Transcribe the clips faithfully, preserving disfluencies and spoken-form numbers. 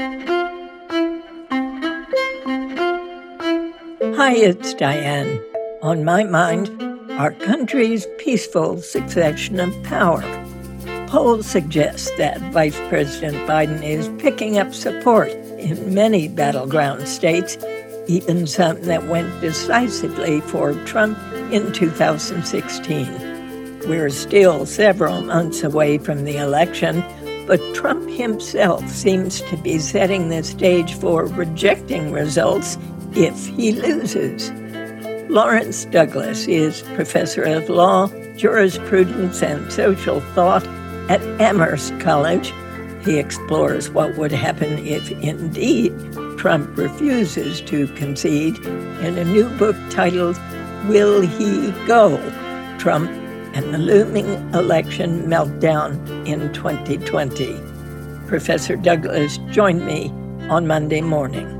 Hi, it's Diane. On my mind, our country's peaceful succession of power. Polls suggest that Vice President Biden is picking up support in many battleground states, even some that went decisively for Trump in two thousand sixteen. We're still several months away from the election, but Trump himself seems to be setting the stage for rejecting results if he loses. Lawrence Douglas is professor of law, jurisprudence, and social thought at Amherst College. He explores what would happen if indeed Trump refuses to concede in a new book titled Will He Go? Trump and the Looming Election Meltdown in twenty twenty. Professor Douglas joined me on Monday morning.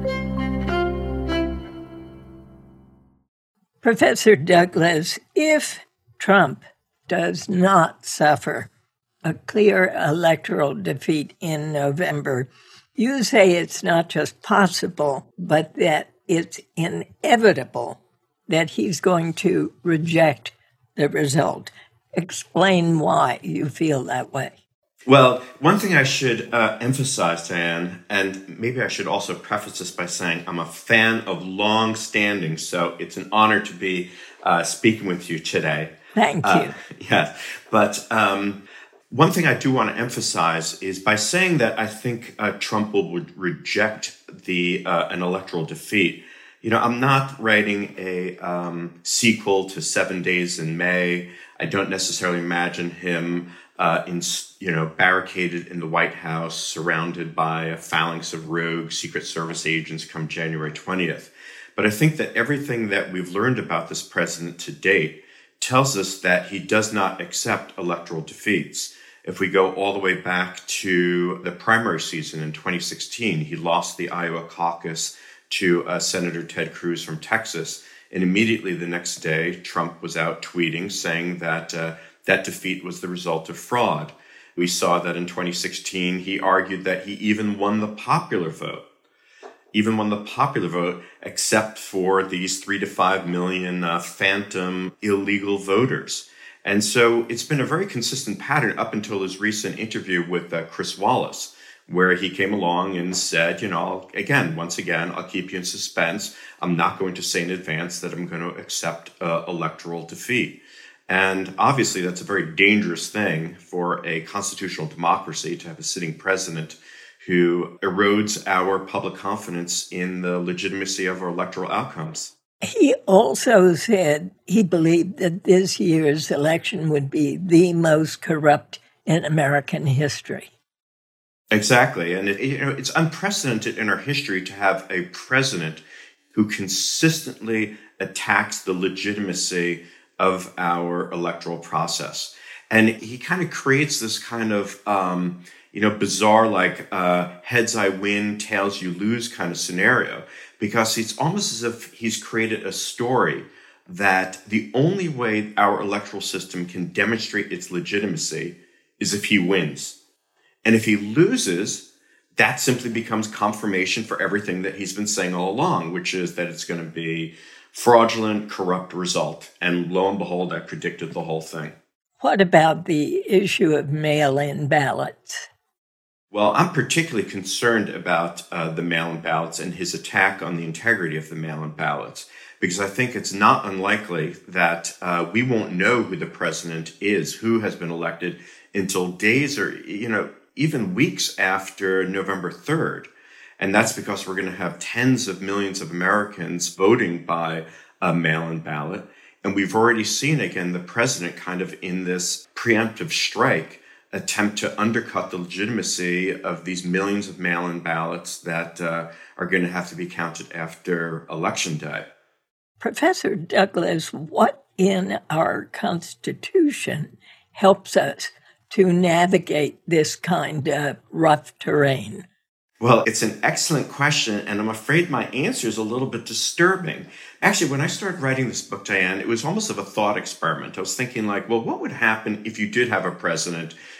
Professor Douglas, if Trump does not suffer a clear electoral defeat in November, you say it's not just possible, but that it's inevitable that he's going to reject the result. Explain why you feel that way. Well, one thing I should uh, emphasize, Diane, and maybe I should also preface this by saying I'm a fan of long standing, so it's an honor to be uh, speaking with you today. Thank you. Uh, yeah, but um, one thing I do want to emphasize is by saying that I think uh, Trump will re- reject the uh, an electoral defeat. You know, I'm not writing a um, sequel to Seven Days in May. I don't necessarily imagine him Uh, in, you know, barricaded in the White House, surrounded by a phalanx of rogue Secret Service agents come January twentieth. But I think that everything that we've learned about this president to date tells us that he does not accept electoral defeats. If we go all the way back to the primary season in twenty sixteen, he lost the Iowa caucus to uh, Senator Ted Cruz from Texas. And immediately the next day, Trump was out tweeting saying that uh, that defeat was the result of fraud. We saw that in twenty sixteen, he argued that he even won the popular vote, even won the popular vote, except for these three to five million uh, phantom illegal voters. And so it's been a very consistent pattern up until his recent interview with uh, Chris Wallace, where he came along and said, you know, again, once again, I'll keep you in suspense. I'm not going to say in advance that I'm going to accept uh, electoral defeat. And obviously, that's a very dangerous thing for a constitutional democracy to have a sitting president who erodes our public confidence in the legitimacy of our electoral outcomes. He also said he believed that this year's election would be the most corrupt in American history. Exactly. And it, you know, it's unprecedented in our history to have a president who consistently attacks the legitimacy of our electoral process. And he kind of creates this kind of, um, you know, bizarre, like uh, heads I win, tails you lose kind of scenario, because it's almost as if he's created a story that the only way our electoral system can demonstrate its legitimacy is if he wins. And if he loses, that simply becomes confirmation for everything that he's been saying all along, which is that it's going to be fraudulent, corrupt result. And lo and behold, I predicted the whole thing. What about the issue of mail-in ballots? Well, I'm particularly concerned about uh, the mail-in ballots and his attack on the integrity of the mail-in ballots, because I think it's not unlikely that uh, we won't know who the president is, who has been elected, until days or, you know, even weeks after November third. And that's because we're going to have tens of millions of Americans voting by a mail-in ballot. And we've already seen, again, the president kind of in this preemptive strike attempt to undercut the legitimacy of these millions of mail-in ballots that uh, are going to have to be counted after Election Day. Professor Douglas, what in our Constitution helps us to navigate this kind of rough terrain? Well, it's an excellent question, and I'm afraid my answer is a little bit disturbing. Actually, when I started writing this book, Diane, it was almost of a thought experiment. I was thinking like, well, what would happen if you did have a president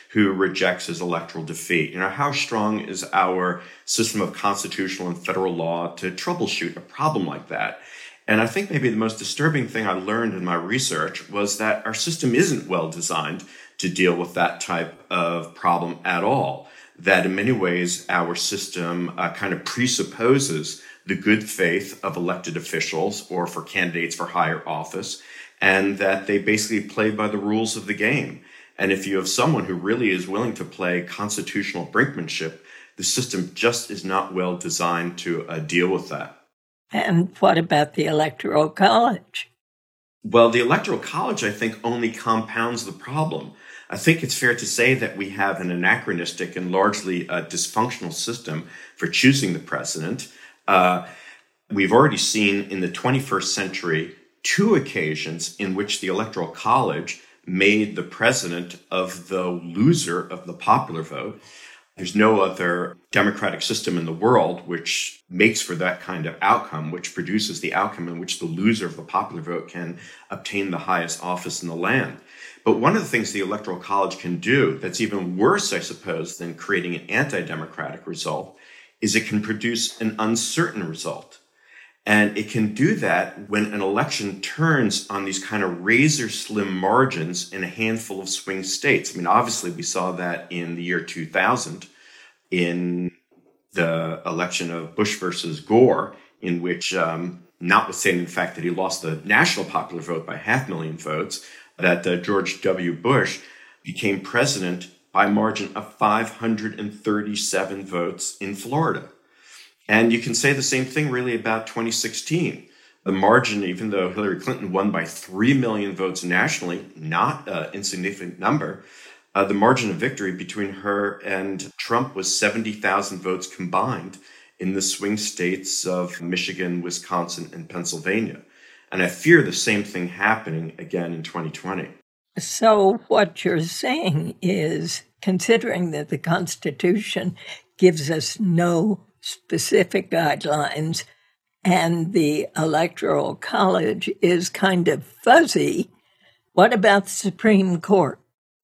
who rejects his electoral defeat? You know, how strong is our system of constitutional and federal law to troubleshoot a problem like that? And I think maybe the most disturbing thing I learned in my research was that our system isn't well designed to deal with that type of problem at all. That in many ways, our system uh, kind of presupposes the good faith of elected officials or for candidates for higher office, and that they basically play by the rules of the game. And if you have someone who really is willing to play constitutional brinkmanship, the system just is not well designed to uh, deal with that. And what about the Electoral College? Well, the Electoral College, I think, only compounds the problem. I think it's fair to say that we have an anachronistic and largely uh, dysfunctional system for choosing the president. Uh, we've already seen in the twenty-first century two occasions in which the Electoral College made the president of the loser of the popular vote. There's no other democratic system in the world which makes for that kind of outcome, which produces the outcome in which the loser of the popular vote can obtain the highest office in the land. But one of the things the Electoral College can do that's even worse, I suppose, than creating an anti-democratic result is it can produce an uncertain result. And it can do that when an election turns on these kind of razor slim margins in a handful of swing states. I mean, obviously, we saw that in the year two thousand in the election of Bush versus Gore, in which, um, notwithstanding the fact that he lost the national popular vote by half a million votes, that uh, George W. Bush became president by a margin of five hundred thirty-seven votes in Florida. And you can say the same thing really about twenty sixteen. The margin, even though Hillary Clinton won by three million votes nationally, not an insignificant number, uh, the margin of victory between her and Trump was seventy thousand votes combined in the swing states of Michigan, Wisconsin, and Pennsylvania. And I fear the same thing happening again in twenty twenty. So what you're saying is, considering that the Constitution gives us no specific guidelines and the Electoral College is kind of fuzzy, what about the Supreme Court?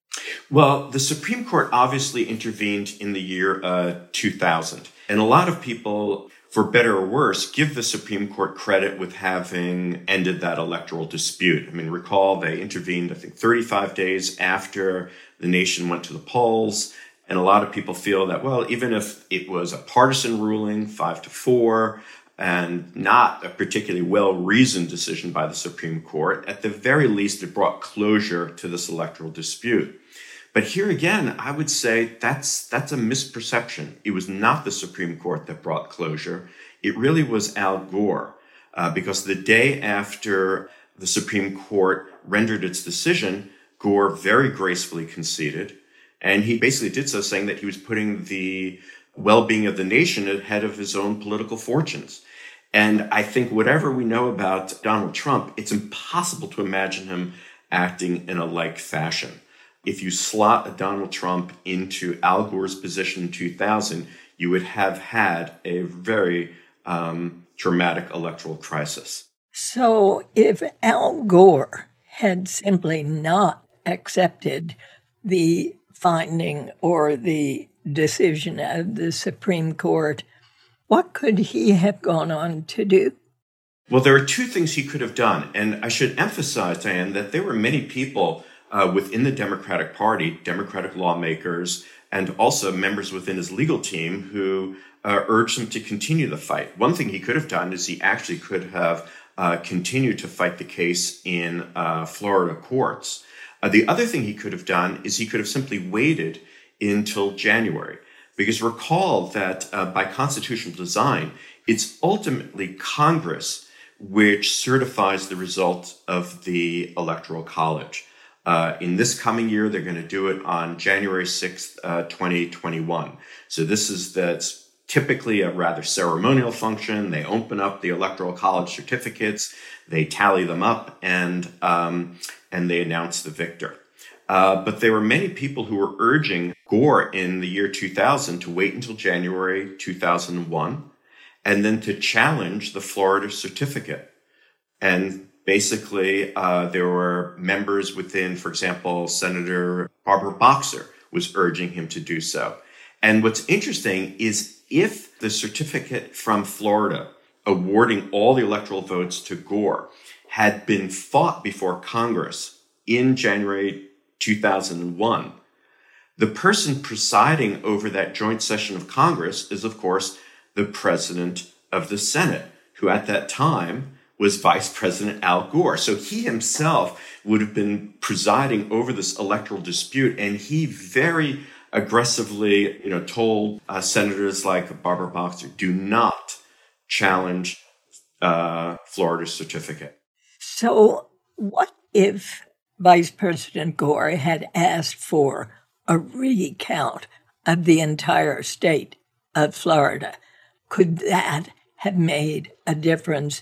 Well, the Supreme Court obviously intervened in the year uh, two thousand. And a lot of people, for better or worse, give the Supreme Court credit with having ended that electoral dispute. I mean, recall they intervened, I think, thirty-five days after the nation went to the polls. And a lot of people feel that, well, even if it was a partisan ruling, five to four, and not a particularly well-reasoned decision by the Supreme Court, at the very least, it brought closure to this electoral dispute. But here again, I would say that's that's a misperception. It was not the Supreme Court that brought closure. It really was Al Gore, uh, because the day after the Supreme Court rendered its decision, Gore very gracefully conceded. And he basically did so saying that he was putting the well-being of the nation ahead of his own political fortunes. And I think whatever we know about Donald Trump, it's impossible to imagine him acting in a like fashion. If you slot a Donald Trump into Al Gore's position in two thousand, you would have had a very um, dramatic electoral crisis. So if Al Gore had simply not accepted the finding or the decision of the Supreme Court, what could he have gone on to do? Well, there are two things he could have done. And I should emphasize, Diane, that there were many people uh, within the Democratic Party, Democratic lawmakers, and also members within his legal team who uh, urged him to continue the fight. One thing he could have done is he actually could have uh, continued to fight the case in uh, Florida courts. Uh, the other thing he could have done is he could have simply waited until January. Because recall that uh, by constitutional design, it's ultimately Congress which certifies the result of the Electoral College. Uh, in this coming year, they're going to do it on January sixth, uh, twenty twenty-one. So this is that's typically a rather ceremonial function. They open up the Electoral College certificates, they tally them up, and um, and they announce the victor. Uh, but there were many people who were urging Gore in the year two thousand to wait until January two thousand one and then to challenge the Florida certificate. And basically, uh, there were members within, for example, Senator Barbara Boxer was urging him to do so. And what's interesting is if the certificate from Florida awarding all the electoral votes to Gore had been fought before Congress in January two thousand one, the person presiding over that joint session of Congress is, of course, the president of the Senate, who at that time was Vice President Al Gore. So he himself would have been presiding over this electoral dispute, and he very aggressively, you know, told uh, senators like Barbara Boxer, do not challenge uh, Florida's certificate. So what if Vice President Gore had asked for a recount of the entire state of Florida? Could that have made a difference,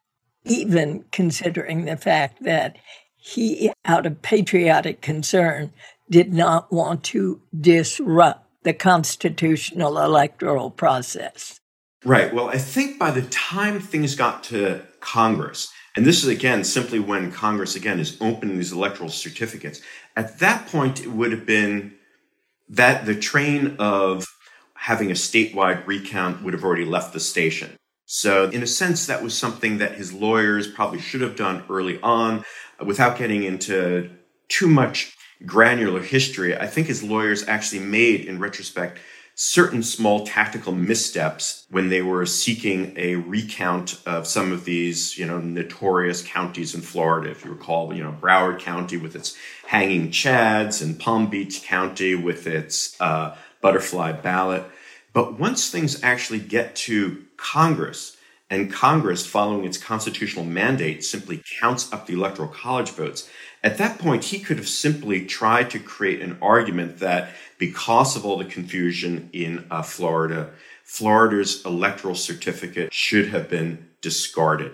even considering the fact that he, out of patriotic concern, did not want to disrupt the constitutional electoral process? Right. Well, I think by the time things got to Congress, and this is, again, simply when Congress, again, is opening these electoral certificates, at that point, it would have been that the train of having a statewide recount would have already left the station. So in a sense, that was something that his lawyers probably should have done early on without getting into too much granular history. I think his lawyers actually made, in retrospect, certain small tactical missteps when they were seeking a recount of some of these, you know, notorious counties in Florida. If you recall, you know, Broward County with its hanging chads and Palm Beach County with its uh, butterfly ballot. But once things actually get to Congress, and Congress, following its constitutional mandate, simply counts up the Electoral College votes, at that point, he could have simply tried to create an argument that because of all the confusion in uh, Florida, Florida's electoral certificate should have been discarded.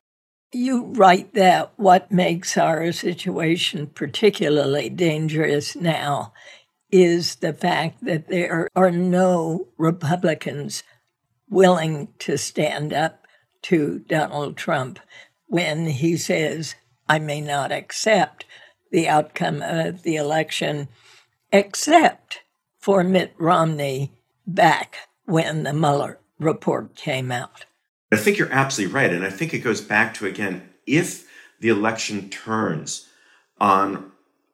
You write that what makes our situation particularly dangerous now is the fact that there are no Republicans willing to stand up to Donald Trump when he says, I may not accept the outcome of the election, except for Mitt Romney back when the Mueller report came out. I think you're absolutely right. And I think it goes back to, again, if the election turns on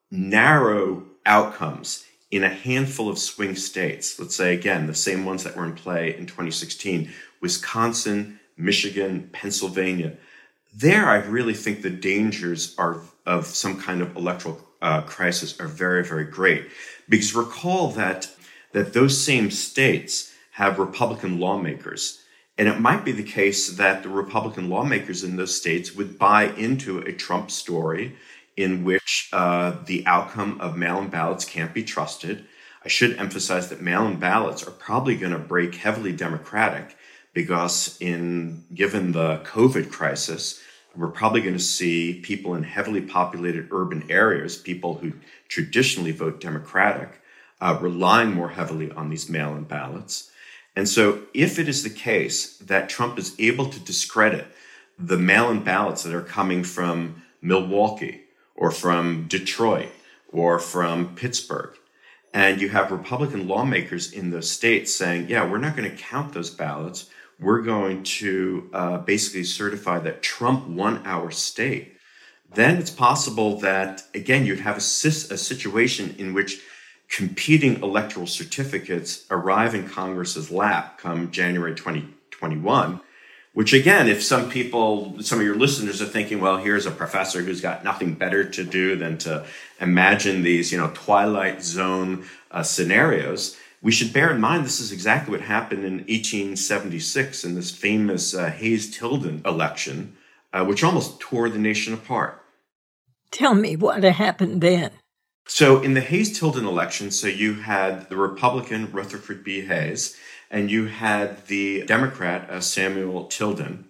narrow outcomes in a handful of swing states, let's say, again, the same ones that were in play in twenty sixteen, Wisconsin, Michigan, Pennsylvania, there I really think the dangers are of some kind of electoral uh, crisis are very, very great. Because recall that, that those same states have Republican lawmakers. And it might be the case that the Republican lawmakers in those states would buy into a Trump story in which uh, the outcome of mail-in ballots can't be trusted. I should emphasize that mail-in ballots are probably going to break heavily Democratic because in given the COVID crisis, we're probably going to see people in heavily populated urban areas, people who traditionally vote Democratic, uh, relying more heavily on these mail-in ballots. And so if it is the case that Trump is able to discredit the mail-in ballots that are coming from Milwaukee or from Detroit or from Pittsburgh, and you have Republican lawmakers in those states saying, yeah, we're not going to count those ballots. We're going to uh, basically certify that Trump won our state, then it's possible that, again, you'd have a, a situation in which competing electoral certificates arrive in Congress's lap come January twenty twenty-one, which, again, if some people, some of your listeners are thinking, well, here's a professor who's got nothing better to do than to imagine these, you know, Twilight Zone uh, scenarios, we should bear in mind this is exactly what happened in eighteen seventy-six in this famous uh, Hayes-Tilden election, uh, which almost tore the nation apart. Tell me what happened then. So in the Hayes-Tilden election, so you had the Republican Rutherford B. Hayes, and you had the Democrat uh, Samuel Tilden.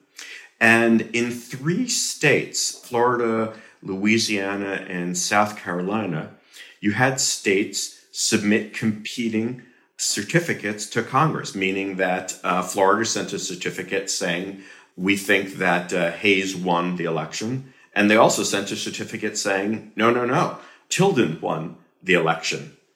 And in three states, Florida, Louisiana, and South Carolina, you had states submit competing certificates to Congress, meaning that uh, Florida sent a certificate saying, we think that uh, Hayes won the election. And they also sent a certificate saying, no, no, no, Tilden won the election.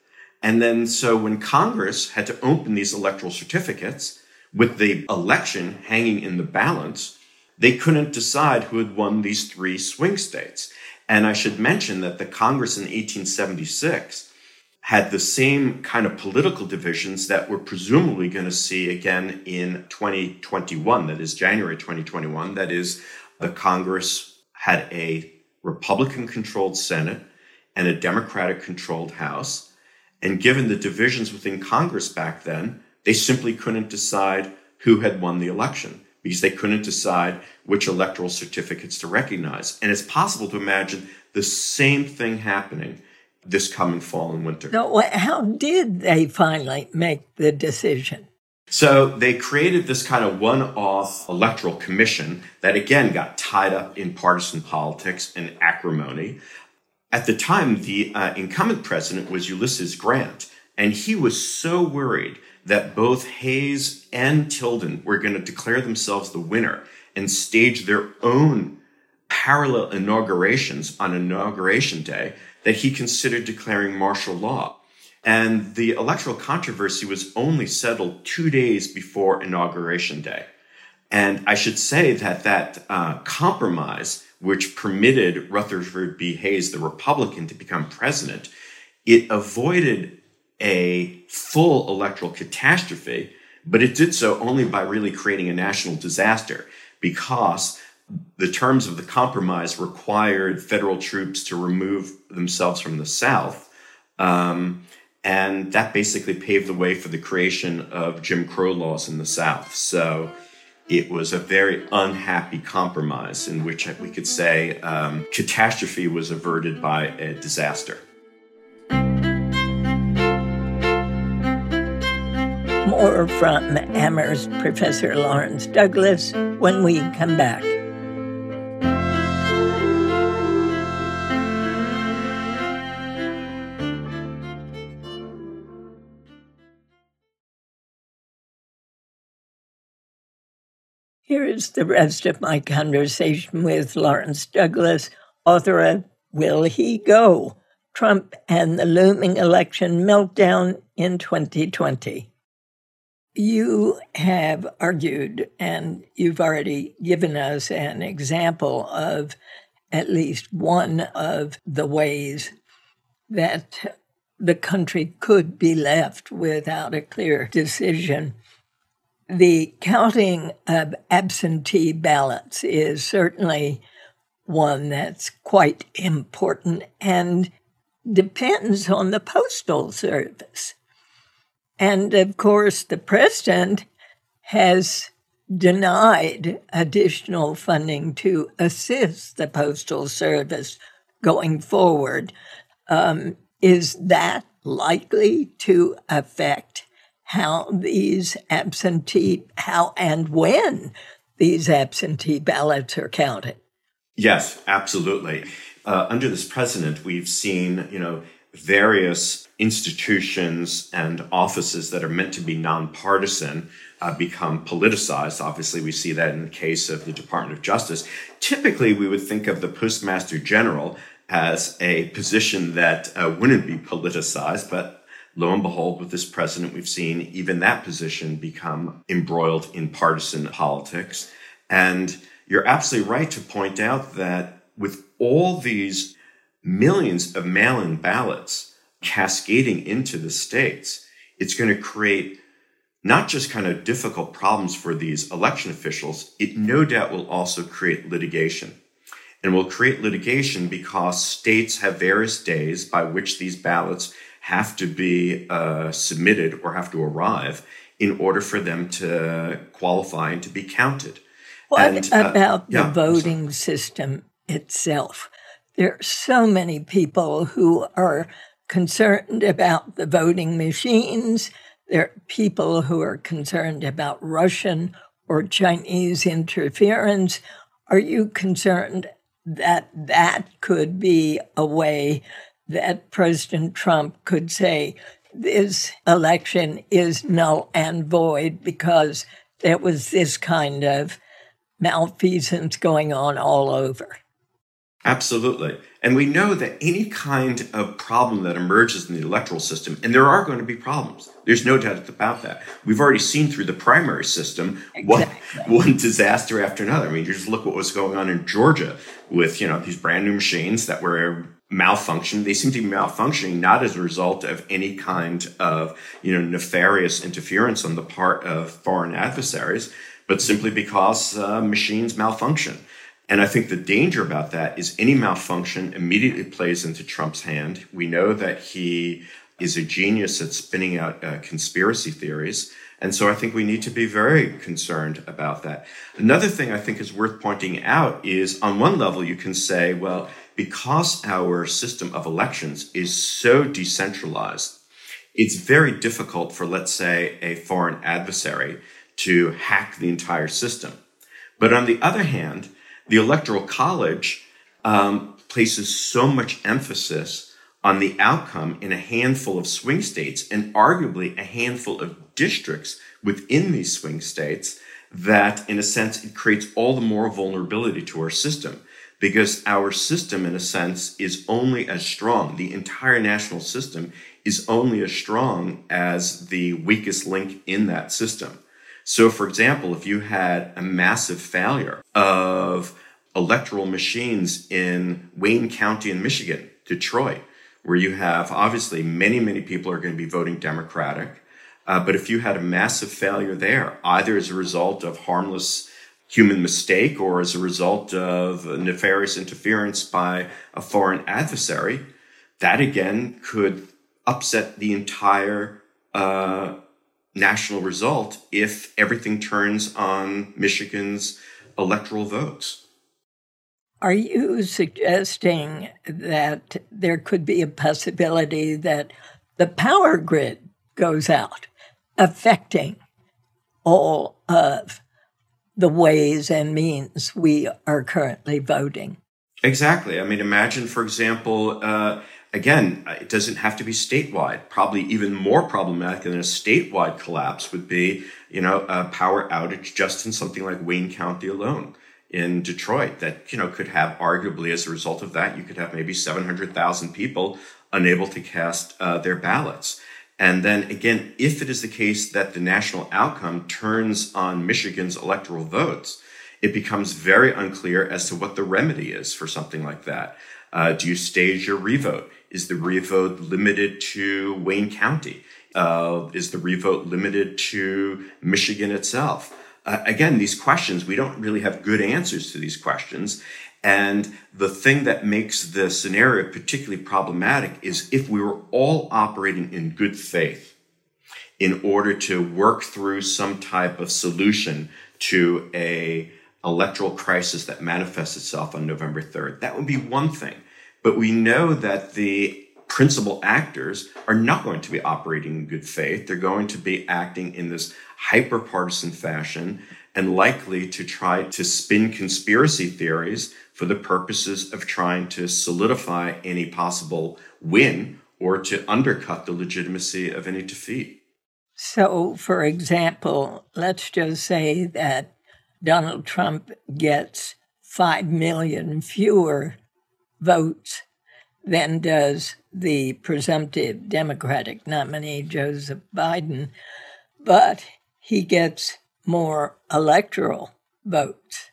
And then so when Congress had to open these electoral certificates with the election hanging in the balance, they couldn't decide who had won these three swing states. And I should mention that the Congress in eighteen seventy-six had the same kind of political divisions that we're presumably going to see again in twenty twenty-one, that is January twenty twenty-one. That is, the Congress had a Republican-controlled Senate and a Democratic-controlled House. And given the divisions within Congress back then, they simply couldn't decide who had won the election because they couldn't decide which electoral certificates to recognize. And it's possible to imagine the same thing happening this coming fall and winter. So how did they finally make the decision? So they created this kind of one-off electoral commission that, again, got tied up in partisan politics and acrimony. At the time, the uh, incumbent president was Ulysses Grant, and he was so worried that both Hayes and Tilden were going to declare themselves the winner and stage their own parallel inaugurations on Inauguration Day that he considered declaring martial law. And the electoral controversy was only settled two days before Inauguration Day. And I should say that that uh, compromise, which permitted Rutherford B. Hayes, the Republican, to become president, it avoided a full electoral catastrophe, but it did so only by really creating a national disaster because the terms of the compromise required federal troops to remove themselves from the South. Um, and that basically paved the way for the creation of Jim Crow laws in the South. So it was a very unhappy compromise in which we could say um, catastrophe was averted by a disaster. More from Amherst Professor Lawrence Douglas when we come back. Here is the rest of my conversation with Lawrence Douglas, author of Will He Go? Trump and the Looming Election Meltdown in twenty twenty. You have argued, and you've already given us an example of at least one of the ways that the country could be left without a clear decision. The counting of absentee ballots is certainly one that's quite important and depends on the Postal Service. And, of course, the president has denied additional funding to assist the Postal Service going forward. Um, is that likely to affect how these absentee, how and when these absentee ballots are counted? Yes, absolutely. Uh, under this president, we've seen, you know, various institutions and offices that are meant to be nonpartisan uh, become politicized. Obviously, we see that in the case of the Department of Justice. Typically, we would think of the Postmaster General as a position that uh, wouldn't be politicized, but lo and behold, with this president, we've seen even that position become embroiled in partisan politics. And you're absolutely right to point out that with all these millions of mail-in ballots cascading into the states, it's going to create not just kind of difficult problems for these election officials, it no doubt will also create litigation. And will create litigation because states have various days by which these ballots have to be uh, submitted or have to arrive in order for them to qualify and to be counted. What and, uh, about yeah, the voting system itself? There are so many people who are concerned about the voting machines. There are people who are concerned about Russian or Chinese interference. Are you concerned that that could be a way that President Trump could say this election is null and void because there was this kind of malfeasance going on all over? Absolutely. And we know that any kind of problem that emerges in the electoral system, and there are going to be problems, there's no doubt about that. We've already seen through the primary system Exactly. one, one disaster after another. I mean, you just look what was going on in Georgia with, you know, these brand new machines that were malfunctioning. They seem to be malfunctioning not as a result of any kind of, you know, nefarious interference on the part of foreign adversaries, but simply because uh, machines malfunction. And I think the danger about that is any malfunction immediately plays into Trump's hand. We know that he is a genius at spinning out uh, conspiracy theories. And so I think we need to be very concerned about that. Another thing I think is worth pointing out is on one level, you can say, well, because our system of elections is so decentralized, it's very difficult for, let's say, a foreign adversary to hack the entire system. But on the other hand, the Electoral College um, places so much emphasis on the outcome in a handful of swing states and arguably a handful of districts within these swing states that, in a sense, it creates all the more vulnerability to our system because our system, in a sense, is only as strong. The entire national system is only as strong as the weakest link in that system. So, for example, if you had a massive failure of electoral machines in Wayne County in Michigan, Detroit, where you have obviously many, many people are going to be voting Democratic. Uh, but if you had a massive failure there, either as a result of harmless human mistake or as a result of nefarious interference by a foreign adversary, that again could upset the entire uh national result if everything turns on Michigan's electoral votes. Are you suggesting that there could be a possibility that the power grid goes out, affecting all of the ways and means we are currently voting? Exactly. I mean, imagine, for example, uh, again, it doesn't have to be statewide. Probably even more problematic than a statewide collapse would be, you know, a power outage just in something like Wayne County alone in Detroit that, you know, could have arguably as a result of that, you could have maybe seven hundred thousand people unable to cast uh, their ballots. And then again, if it is the case that the national outcome turns on Michigan's electoral votes, it becomes very unclear as to what the remedy is for something like that. Uh, do you stage your revote? Is the revote limited to Wayne County? Uh, is the revote limited to Michigan itself? Uh, again, these questions, we don't really have good answers to these questions. And the thing that makes the scenario particularly problematic is if we were all operating in good faith in order to work through some type of solution to a electoral crisis that manifests itself on November third, that would be one thing. But we know that the principal actors are not going to be operating in good faith. They're going to be acting in this hyper-partisan fashion and likely to try to spin conspiracy theories for the purposes of trying to solidify any possible win or to undercut the legitimacy of any defeat. So, for example, let's just say that Donald Trump gets five million fewer votes than does the presumptive Democratic nominee, Joseph Biden, but he gets more electoral votes.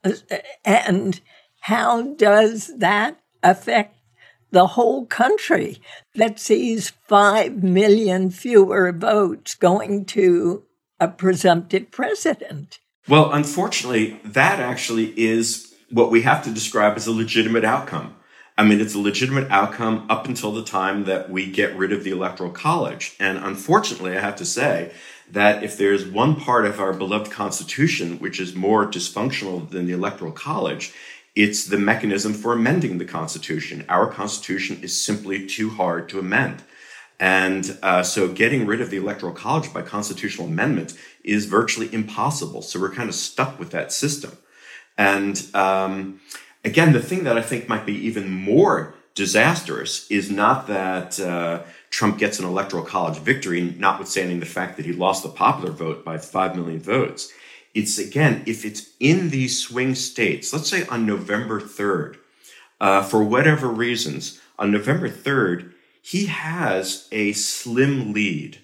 And how does that affect the whole country that sees five million fewer votes going to a presumptive president? Well, unfortunately, that actually is what we have to describe as a legitimate outcome. I mean, it's a legitimate outcome up until the time that we get rid of the Electoral College. And unfortunately, I have to say that if there's one part of our beloved Constitution which is more dysfunctional than the Electoral College, it's the mechanism for amending the Constitution. Our Constitution is simply too hard to amend. And uh, so getting rid of the Electoral College by constitutional amendment is virtually impossible. So we're kind of stuck with that system. And um, again, the thing that I think might be even more disastrous is not that uh, Trump gets an Electoral College victory, notwithstanding the fact that he lost the popular vote by five million votes. It's, again, if it's in these swing states, let's say on November third, uh, for whatever reasons, on November third, he has a slim lead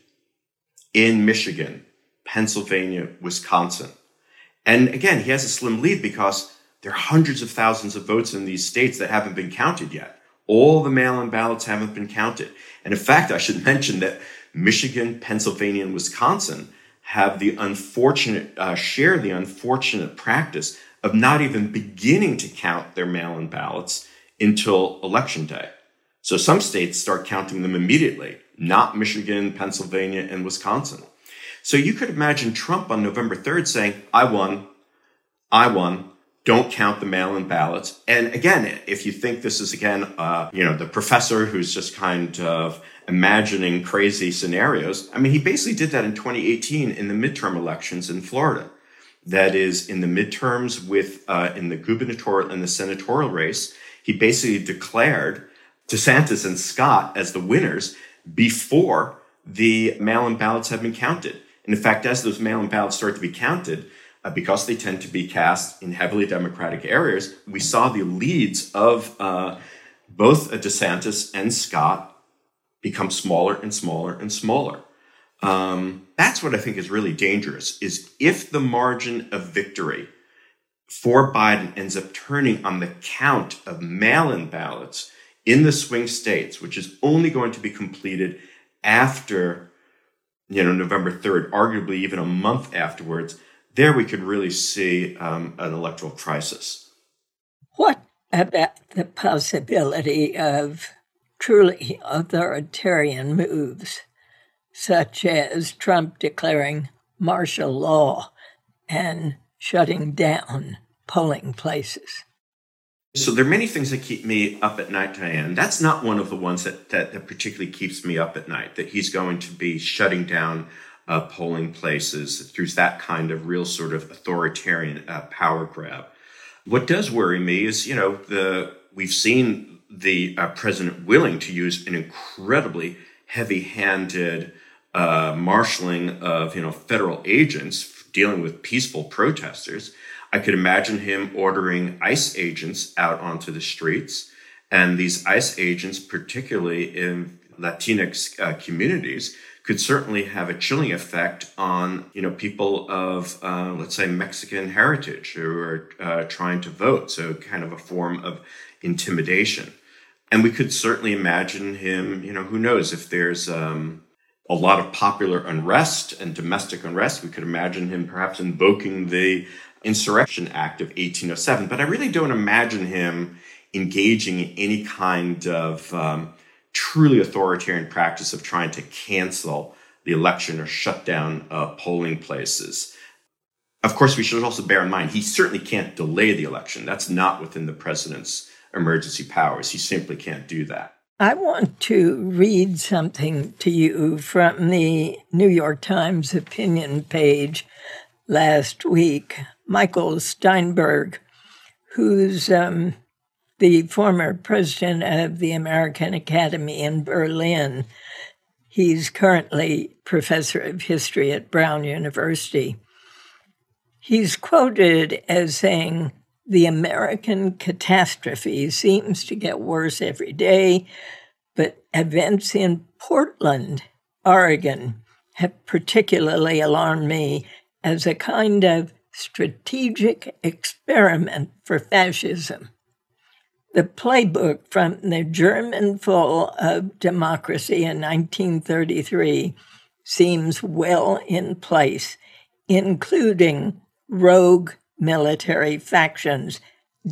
in Michigan, Pennsylvania, Wisconsin. And again, he has a slim lead because there are hundreds of thousands of votes in these states that haven't been counted yet. All the mail-in ballots haven't been counted. And in fact, I should mention that Michigan, Pennsylvania, and Wisconsin have the unfortunate, uh, share the unfortunate practice of not even beginning to count their mail-in ballots until Election Day. So some states start counting them immediately, not Michigan, Pennsylvania, and Wisconsin. So you could imagine Trump on November third saying, I won, I won, don't count the mail-in ballots. And again, if you think this is, again, uh, you know, the professor who's just kind of imagining crazy scenarios, I mean, he basically did that in twenty eighteen in the midterm elections in Florida. That is, in the midterms with, uh, in the gubernatorial and the senatorial race, he basically declared DeSantis and Scott as the winners before the mail-in ballots have been counted. And in fact, as those mail-in ballots start to be counted, uh, because they tend to be cast in heavily Democratic areas, we saw the leads of uh, both DeSantis and Scott become smaller and smaller and smaller. Um, that's what I think is really dangerous, is if the margin of victory for Biden ends up turning on the count of mail-in ballots in the swing states, which is only going to be completed after, you know, November third, arguably even a month afterwards, there we could really see um, an electoral crisis. What about the possibility of truly authoritarian moves, such as Trump declaring martial law and shutting down polling places? So there are many things that keep me up at night, Diane. That's not one of the ones that, that, that particularly keeps me up at night, that he's going to be shutting down uh, polling places through that kind of real sort of authoritarian uh, power grab. What does worry me is, you know, the we've seen the uh, president willing to use an incredibly heavy-handed uh, marshaling of, you know, federal agents dealing with peaceful protesters. I could imagine him ordering ICE agents out onto the streets, and these ICE agents, particularly in Latinx uh, communities, could certainly have a chilling effect on, you know, people of, uh, let's say, Mexican heritage who are uh, trying to vote. So kind of a form of intimidation. And we could certainly imagine him, you know, who knows, if there's um, a lot of popular unrest and domestic unrest, we could imagine him perhaps invoking the Insurrection Act of eighteen oh seven. But I really don't imagine him engaging in any kind of um, truly authoritarian practice of trying to cancel the election or shut down uh, polling places. Of course, we should also bear in mind, he certainly can't delay the election. That's not within the president's emergency powers. He simply can't do that. I want to read something to you from the New York Times opinion page last week. Michael Steinberg, who's um, the former president of the American Academy in Berlin. He's currently professor of history at Brown University. He's quoted as saying, "The American catastrophe seems to get worse every day, but events in Portland, Oregon, have particularly alarmed me as a kind of strategic experiment for fascism. The playbook from the German fall of democracy in nineteen thirty-three seems well in place, including rogue military factions,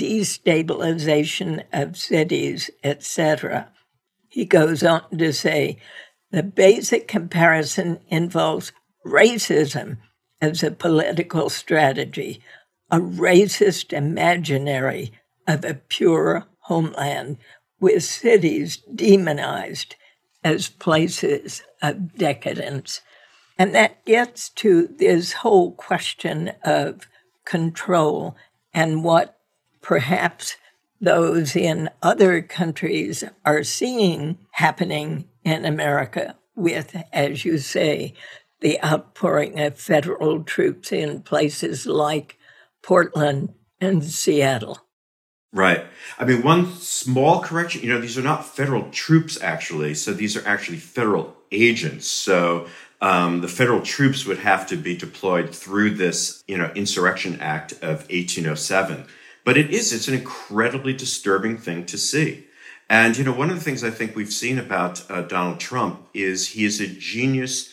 destabilization of cities, et cetera" He goes on to say, "The basic comparison involves racism as a political strategy, a racist imaginary of a pure homeland with cities demonized as places of decadence." And that gets to this whole question of control and what perhaps those in other countries are seeing happening in America with, as you say, the outpouring of federal troops in places like Portland and Seattle. Right. I mean, one small correction, you know, these are not federal troops, actually. So these are actually federal agents. So um, the federal troops would have to be deployed through this, you know, Insurrection Act of eighteen oh seven. But it is, it's an incredibly disturbing thing to see. And, you know, one of the things I think we've seen about uh, Donald Trump is he is a genius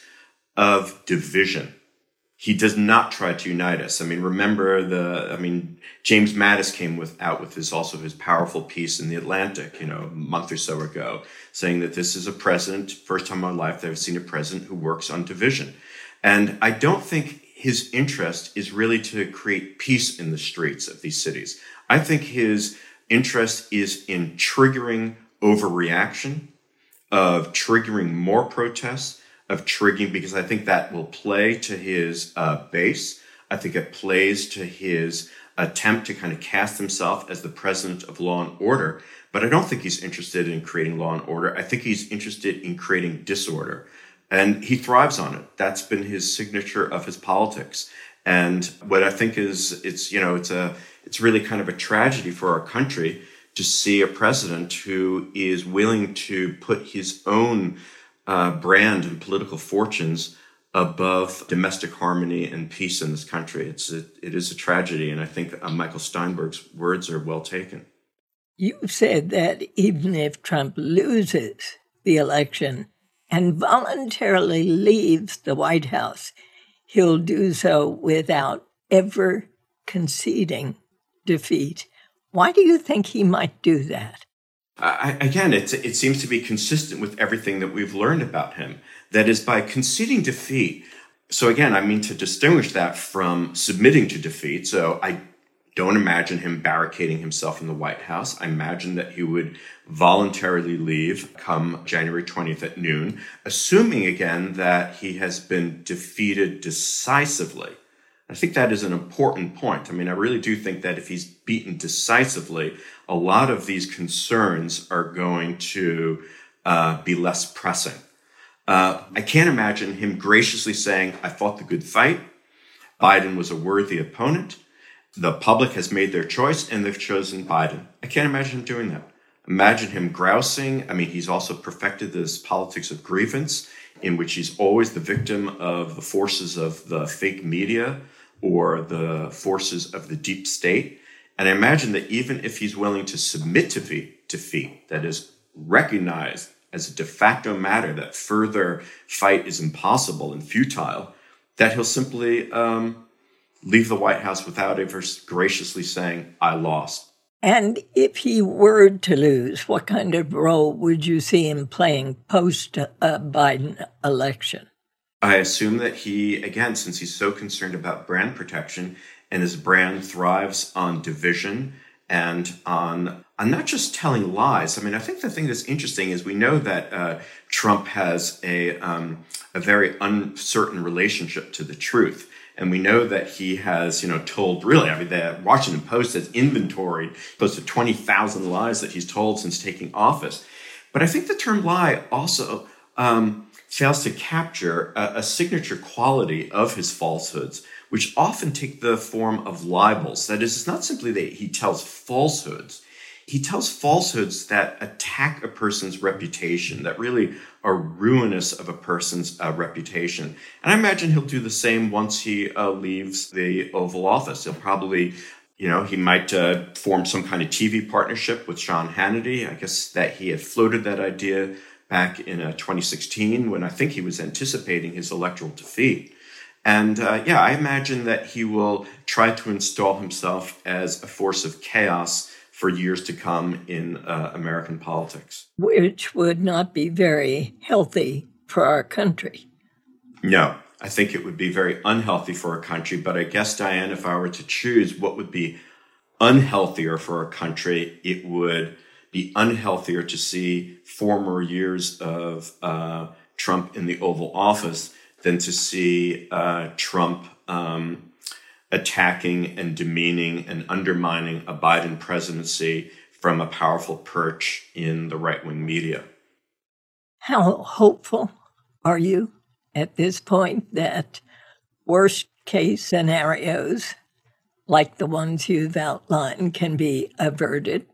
of division. He does not try to unite us. I mean, remember the, I mean, James Mattis came with, out with his, also his powerful piece in The Atlantic, you know, a month or so ago, saying that this is a president, first time in my life that I've seen a president who works on division. And I don't think his interest is really to create peace in the streets of these cities. I think his interest is in triggering overreaction, of triggering more protests, of triggering, because I think that will play to his uh, base. I think it plays to his attempt to kind of cast himself as the president of law and order. But I don't think he's interested in creating law and order. I think he's interested in creating disorder. And he thrives on it. That's been his signature of his politics. And what I think is, it's, you know, it's a, it's really kind of a tragedy for our country to see a president who is willing to put his own uh, brand and political fortunes above domestic harmony and peace in this country. It's a, it is a tragedy, and I think uh, Michael Steinberg's words are well taken. You said that even if Trump loses the election and voluntarily leaves the White House, he'll do so without ever conceding defeat. Why do you think he might do that? I, again, it's, it seems to be consistent with everything that we've learned about him. That is, by conceding defeat. So again, I mean to distinguish that from submitting to defeat. So I don't imagine him barricading himself in the White House. I imagine that he would voluntarily leave come January twentieth at noon, assuming again that he has been defeated decisively. I think that is an important point. I mean, I really do think that if he's beaten decisively, a lot of these concerns are going to uh, be less pressing. Uh, I can't imagine him graciously saying, I fought the good fight. Biden was a worthy opponent. The public has made their choice and they've chosen Biden. I can't imagine him doing that. Imagine him grousing. I mean, he's also perfected this politics of grievance in which he's always the victim of the forces of the fake media or the forces of the deep state. And I imagine that even if he's willing to submit to defeat, defeat, that is, recognized as a de facto matter that further fight is impossible and futile, that he'll simply um, leave the White House without ever graciously saying, I lost. And if he were to lose, what kind of role would you see him playing post-Biden election? I assume that he, again, since he's so concerned about brand protection and his brand thrives on division and on, on not just telling lies. I mean, I think the thing that's interesting is we know that uh, Trump has a, um, a very uncertain relationship to the truth. And we know that he has, you know, told really, I mean, the Washington Post has inventoried close to twenty thousand lies that he's told since taking office. But I think the term lie also um, fails to capture a, a signature quality of his falsehoods, which often take the form of libels. That is, it's not simply that he tells falsehoods. He tells falsehoods that attack a person's reputation, that really are ruinous of a person's uh, reputation. And I imagine he'll do the same once he uh, leaves the Oval Office. He'll probably, you know, he might uh, form some kind of T V partnership with Sean Hannity. I guess that he had floated that idea back in uh, twenty sixteen when I think he was anticipating his electoral defeat. And uh, yeah, I imagine that he will try to install himself as a force of chaos for years to come in uh, American politics. Which would not be very healthy for our country. No, I think it would be very unhealthy for our country. But I guess, Diane, if I were to choose what would be unhealthier for our country, it would be unhealthier to see four more years of uh, Trump in the Oval Office than to see uh, Trump um, attacking and demeaning and undermining a Biden presidency from a powerful perch in the right-wing media. How hopeful are you at this point that worst-case scenarios like the ones you've outlined, can be averted?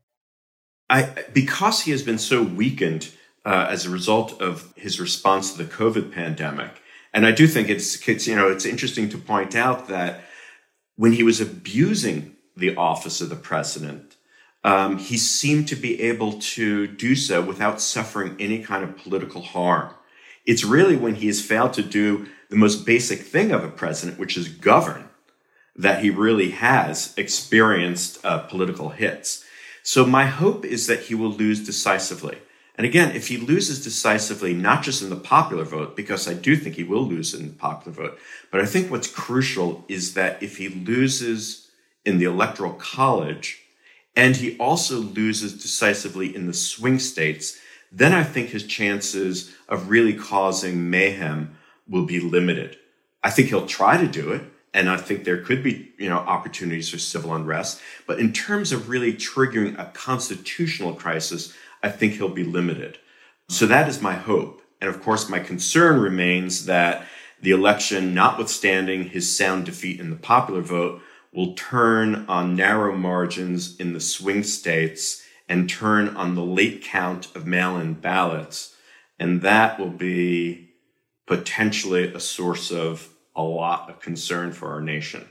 I, because he has been so weakened uh, as a result of his response to the COVID pandemic, and I do think it's, it's, you know, it's interesting to point out that when he was abusing the office of the president, um, he seemed to be able to do so without suffering any kind of political harm. It's really when he has failed to do the most basic thing of a president, which is govern, that he really has experienced uh, political hits. So my hope is that he will lose decisively. And again, if he loses decisively, not just in the popular vote, because I do think he will lose in the popular vote, but I think what's crucial is that if he loses in the Electoral College, and he also loses decisively in the swing states, then I think his chances of really causing mayhem will be limited. I think he'll try to do it, and I think there could be, you know, opportunities for civil unrest. But in terms of really triggering a constitutional crisis, I think he'll be limited. So that is my hope. And of course, my concern remains that the election, notwithstanding his sound defeat in the popular vote, will turn on narrow margins in the swing states and turn on the late count of mail-in ballots. And that will be potentially a source of a lot of concern for our nation.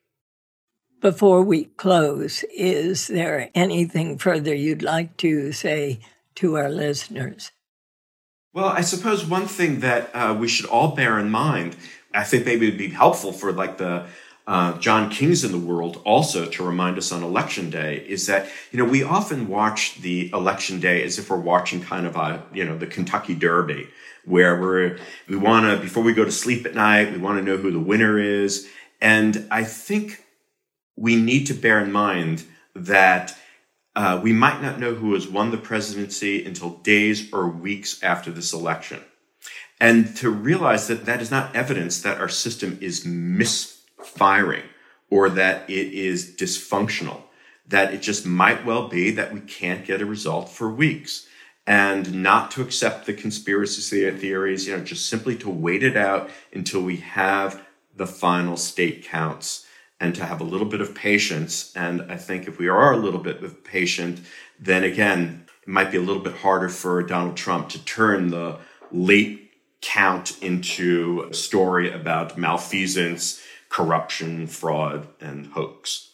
Before we close, is there anything further you'd like to say to our listeners? Well, I suppose one thing that uh, we should all bear in mind, I think maybe it'd be helpful for like the uh, John Kings in the world also to remind us on Election Day, is that, you know, we often watch the Election Day as if we're watching kind of a, you know, the Kentucky Derby, where we're, we want to, before we go to sleep at night, we want to know who the winner is. And I think we need to bear in mind that uh, we might not know who has won the presidency until days or weeks after this election. And to realize that that is not evidence that our system is misfiring or that it is dysfunctional, that it just might well be that we can't get a result for weeks. And not to accept the conspiracy theories, you know, just simply to wait it out until we have the final state counts, and to have a little bit of patience. And I think if we are a little bit patient, then again, it might be a little bit harder for Donald Trump to turn the late count into a story about malfeasance, corruption, fraud, and hoax.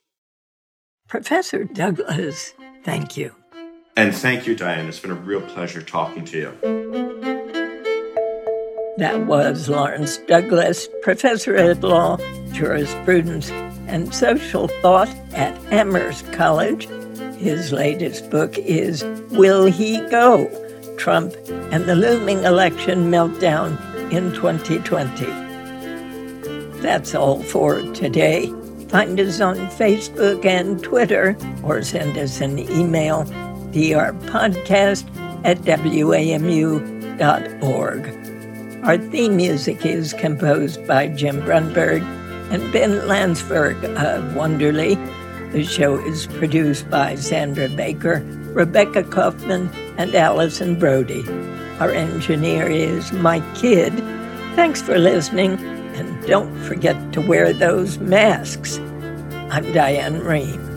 Professor Douglas, thank you. And thank you, Diane. It's been a real pleasure talking to you. That was Lawrence Douglas, professor at law, jurisprudence, and social thought at Amherst College. His latest book is Will He Go? Trump and the Looming Election Meltdown in twenty twenty. That's all for today. Find us on Facebook and Twitter, or send us an email, drpodcast at w a m u dot org. Our theme music is composed by Jim Brunberg and Ben Landsberg of Wonderly. The show is produced by Sandra Baker, Rebecca Kaufman, and Allison Brody. Our engineer is Mike Kidd. Thanks for listening, and don't forget to wear those masks. I'm Diane Rehm.